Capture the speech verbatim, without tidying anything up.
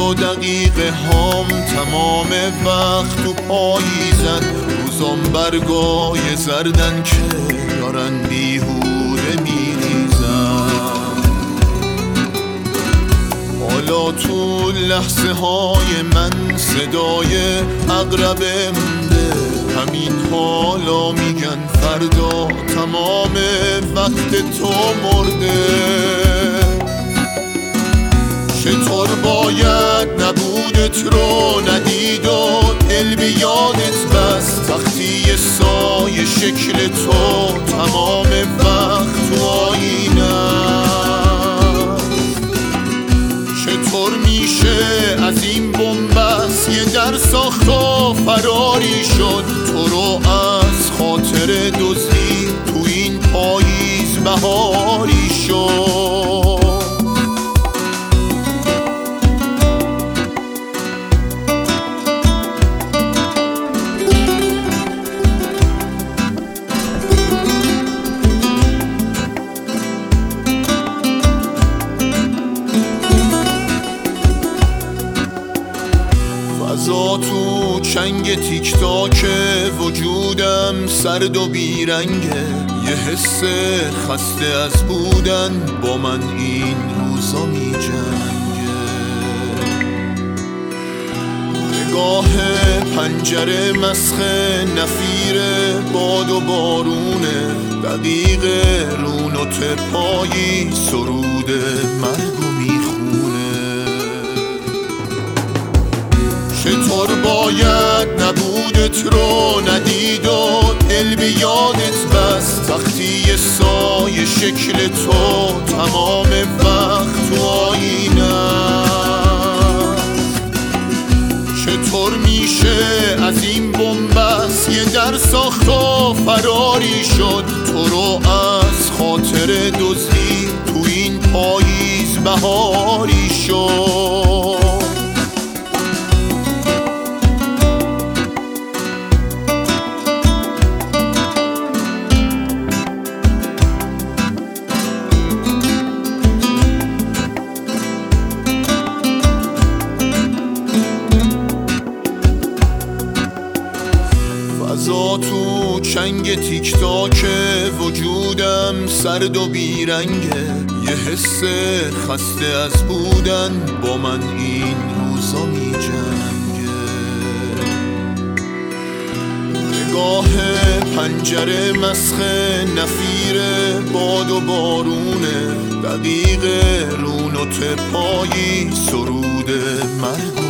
و دقیقه هام تمام وقت تو پاییزن، روزام برگای زردن که دارن بیهوده میریزن. حالا تو لحظه های من صدای عقربه مونده، همین حالا میگن فردا تمام وقت تو مرده. چطور باید نبودت رو ندید و دل بیادت بس، وقتی یه سایه شکل تو تمام وقت تو آینه. چطور میشه از این بنبست یه در ساخت و فراری شد، تو رو از خاطر دزدی تو این پاییز بهاری شد. فضا تو چنگ تیک تاک وجودم سرد و بیرنگه، یه حس خسته از بودن با من این روزا می جنگه. نگاه پنجره مسخه نفیر باد و بارونه، دقیق رون و تپایی سرود مرگ و میخونه. چطور باید نبودت رو ندید و دل بیادت بس، وقتی یه سایه شکل تو تمام وقت تو آینه. چطور میشه از این بنبست یه در ساخت و فراری شد، تو رو از خاطر دزدی تو این پاییز بهاری شد. فضا تو چنگ تیک تاک وجودم سرد و بیرنگه، یه حس خسته از بودن با من این روزا می جنگه. نگاه پنجره مسخه نفیر باد و بارونه، دقیق رون و تپایی سرود مرگ